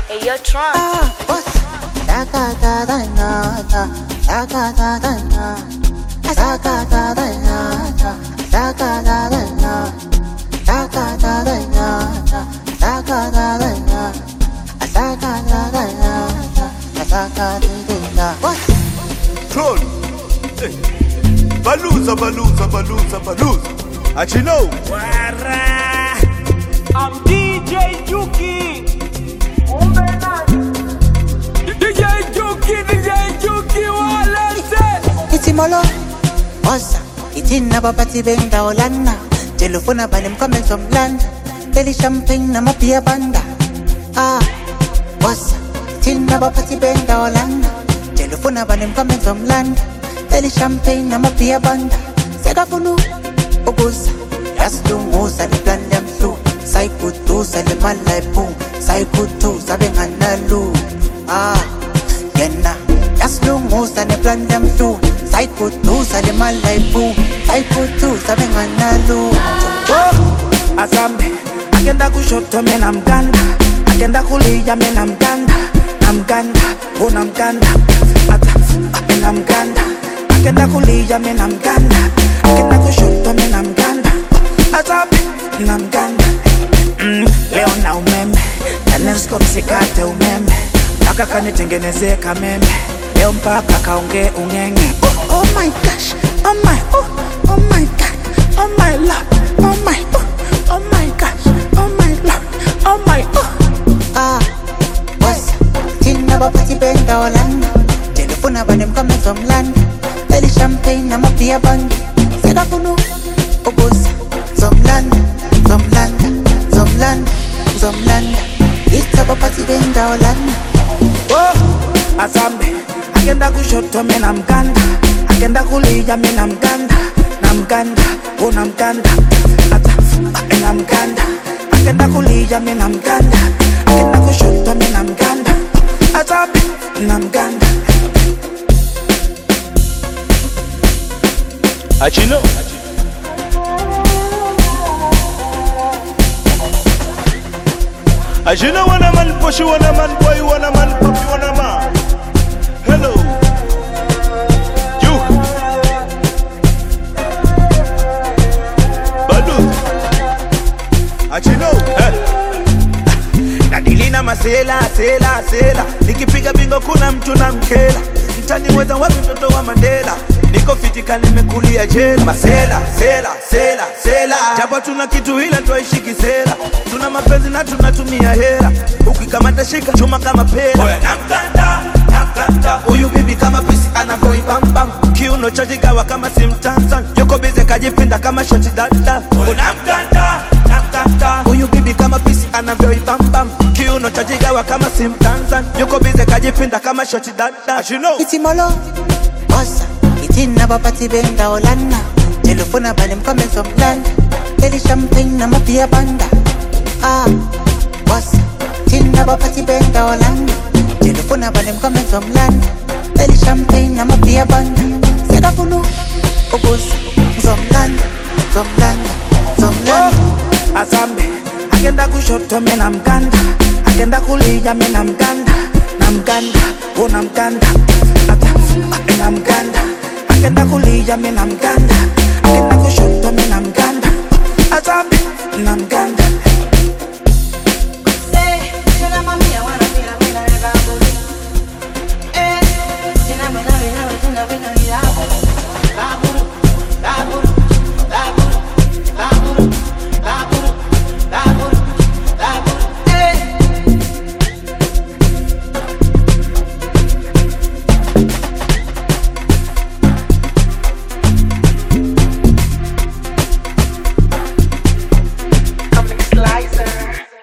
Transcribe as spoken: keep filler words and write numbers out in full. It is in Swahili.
Hey, yo, Trump. Ah, boss. Saka da da na da, saka da da na, saka da da na da, saka da da na, saka da da na da, saka da da na, saka da da na da, saka da da. Boss. Troll. Hey. Baluza, baluza, baluza, baluza. Achino. I'm D J Juki. D J Juki, D J Juki, walete. Itimolo. Bossa. Itina babati benda olana. Telefona bali mkome somlanda. Teli champagne na mapia banda. Ah. Bossa. Itina babati benda olana. Telefona bali mkome somlanda. Teli champagne na mapia banda. Sega funu. Ogusa. Yaslungusa ni blanda msu. Saikutusa le malaipu. Saikutusa benganalu. Ah. Yena. Yaslungusa ni blanda msu. Saikutusa le malaipu. Saikutusa benganalu. Oh, Asambe, agenda kushoto mena mganda, agenda kulia mena mganda, na mganda, una mganda, ata mena mganda, agenda kulia mena mganda, agenda kushoto mena mganda, Asambe na mganda. Mm, leo na umeme, Tanesco msikate umeme, mpaka kanitengenezee kameme, leo mpaka kaonge ungenge. Oh, oh my gosh, oh my, oh, oh my god, oh my lord, oh my, oh, oh my gosh, oh my lord, oh my, oh. Ah, boss. Tina babati benda olanda. Telefona bali mkome somlanda. Teli champagne na mapia banda. Sega funu. Ogusa. Somlanda, somlanda, somlanda, somlanda. Ita babati benda olanda. Oh, Asambe, agenda kushoto mena mganda, agenda kulia mena mganda, na mganda, una mganda, ata mena mganda, agenda kulia mena mganda, agenda kushoto mena mganda, Asambe na mganda. Achino. Achino wana man push, wana man boy, wana man puppy, wana man. Hello. You. Balu. Achino. Eh. Nadilina masela, sela, sela, nikipiga bingo kuna mtu na mkela, mtani mweza wapi mtoto wa Mandela, niko fitika nimekulia jela. Masela, sela, sela, sela, japo tuna kitu ila tuaishi kisela, tuna mapenzi na tunatumia hela, ukikamata shika chuma kama pera. Oya namkanda, namkanda, uyu bibi kama pisi anavoi bam bam, kiuno chajigawa kama simtansan, yoko bize kajipinda kama shoti dada. Oya namkanda, namkanda, uyu bibi kama pisi anavoi bam bam, kiuno chajigawa kama simtansan, yoko bize kajipinda kama shoti dada. Achino. Itimolo. Bossa. Itina babati benda olanda. Telefona bali mkome somlanda. Teli champagne na mapia banda. Ah. Bossa. Tina babati benda olanda. Telefona bali mkome somlanda. Teli champagne na mapia banda. Sega funu. Ogusa. Somlanda, somlanda, somlanda. Oh, Asambe, agenda kushoto mena mganda, agenda kulia mena mganda, na mganda, una mganda, ata mena mganda, agenda kulia mena mganda, agenda kushoto mena mganda.